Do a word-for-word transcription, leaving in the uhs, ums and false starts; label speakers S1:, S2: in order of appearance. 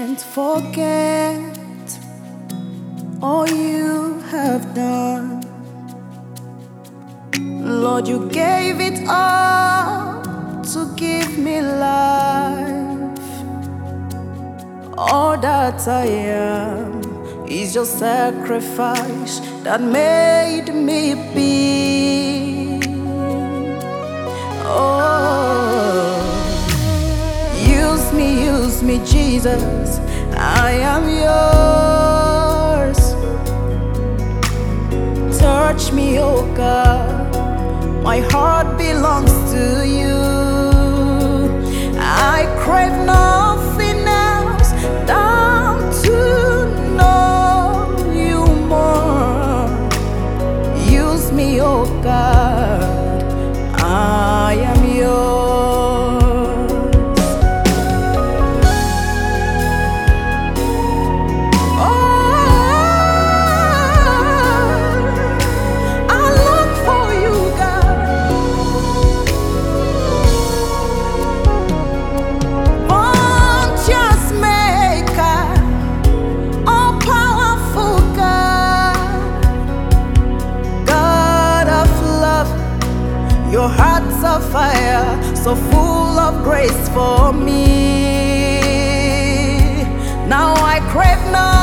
S1: can't forget all you have done. Lord, you gave it all to give me life. All that I am is your sacrifice that made me be. Oh, use me, use me, Jesus, I am yours. Touch me, oh God, my heart belongs to you. I crave nothing else than to know you more. Use me, oh God, I am yours. Your heart's a fire, so full of grace for me. Now I crave no